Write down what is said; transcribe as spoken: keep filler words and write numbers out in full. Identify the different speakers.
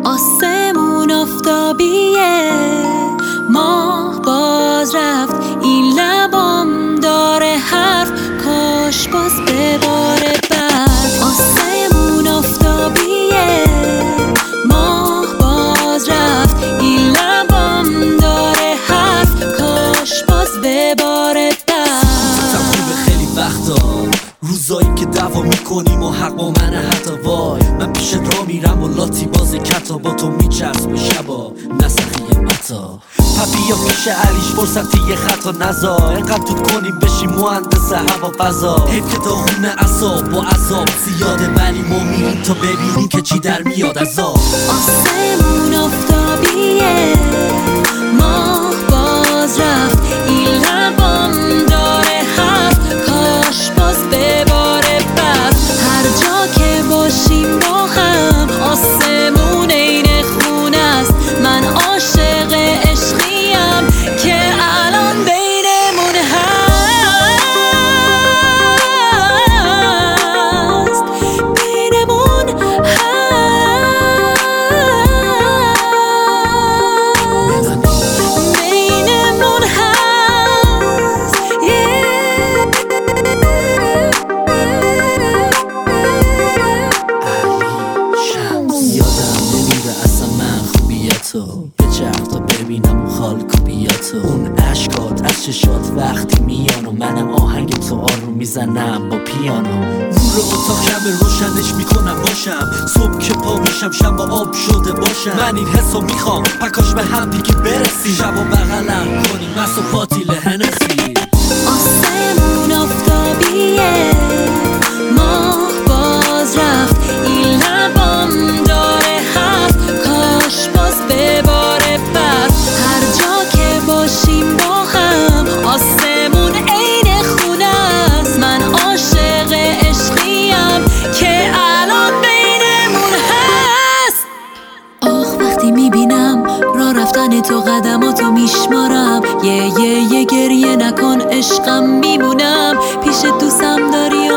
Speaker 1: آسمون آفتابیه، ماه باز رفت، این لبام داره حرف، کاش باز بباره برف. آسمون آفتابیه، ماه باز رفت، این لبام داره حرف، کاش باز بباره برف.
Speaker 2: تموم خیلی وقتا روزایی که دعوا میکنیم و حق با منه حتی وای، من پیشت را میرم و لاتی بازی کتا با تو میچرس به شبا نسخی متا پپیا پیش علیش فرصتی یه خطا نزا، اینقدر دود کنیم بشیم مهندس هوا فضا. حیف که داغون اعصاب با عذاب زیاده، ولی ما میریم تا ببینیم که چی در میاد از آب.
Speaker 1: آسمون آفتابیه، ماه باز رفت، این لبام داره حرف، کاش باز بباره برف. هر جا که باشیم با هم، آسمون عین خونه است، من عاشق عشقیم که الان بینمون هست، بینمون هست، بینمون هست،
Speaker 2: یادم نمیره اصلا من خوبیتو، به چرخ تا ببینم اون خال کوبیتو، اون عشقات از چشات وقتی میان و منم آهنگ تو آروم میزنم با پیانو. نور اتاق کمه روشنش میکنم باشم، صبح که پا میشم شب با آب شده باشم. من این حسو میخوام پکاش به هم دیگه برسیم، شب و بغلم کنیم مست و پاتیل هنسی.
Speaker 1: آسمون آفتابیه، ماه باز رفت، این لبام داره حرف، کاش باز بباره برف. هر جا که باشیم با هم، آسمون عین خونه است، من عاشق عشقیم که الان بینمون هست. آخ وقتی میبینم راه رفتن تو قدماتو میشمارم، یه یه یه گریه نکن عشقم، میمونم پیش دوستم داری